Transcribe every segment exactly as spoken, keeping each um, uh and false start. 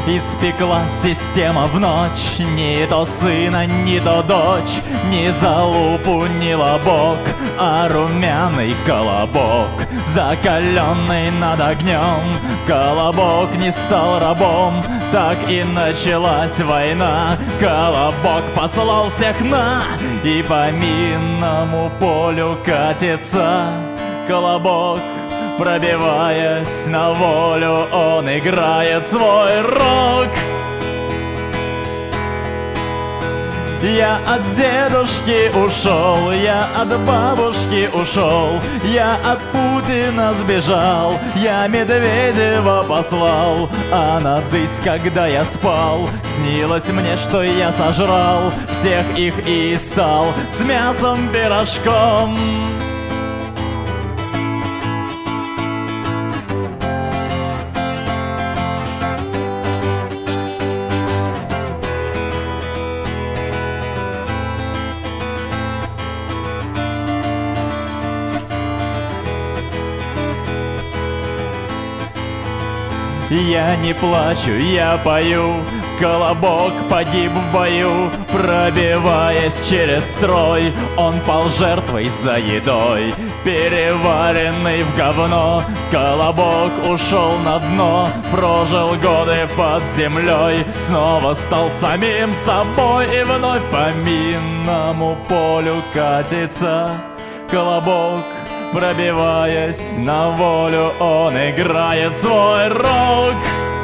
Испекла система в ночь, ни то сына, ни то дочь, ни залупу, ни лобок, а румяный колобок, закаленный над огнем. Колобок не стал рабом, так и началась война. Колобок послал всех на, и по минному полю катится. Колобок, пробиваясь на волю, он играет свой рок. Я от дедушки ушел, я от бабушки ушел, я от Путина сбежал, я Медведева послал. А надысь, когда я спал, снилось мне, что я сожрал всех их и стал с мясом пирожком. Я не плачу, я пою, Колобок погиб в бою, пробиваясь через строй. Он пал жертвой за едой, переваренный в говно. Колобок ушел на дно, прожил годы под землей, снова стал самим собой и вновь по минному полю катится. Колобок, пробиваясь на волю, он играет свой рок.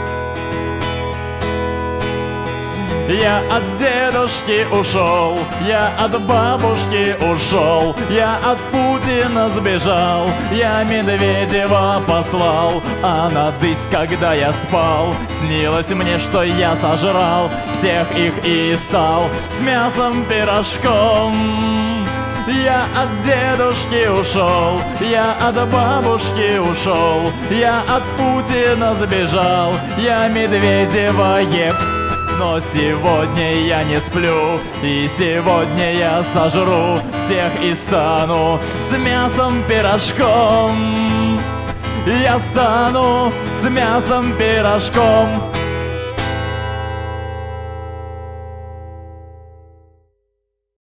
Я от дедушки ушел, я от бабушки ушел, я от Путина сбежал, я Медведева послал. А надысь, когда я спал, снилось мне, что я сожрал всех их и стал с мясом пирожком. Я от дедушки ушел, я от бабушки ушел, я от Путина сбежал, я Медведева еб. Но сегодня я не сплю, и сегодня я сожру всех и стану с мясом пирожком. Я стану с мясом пирожком.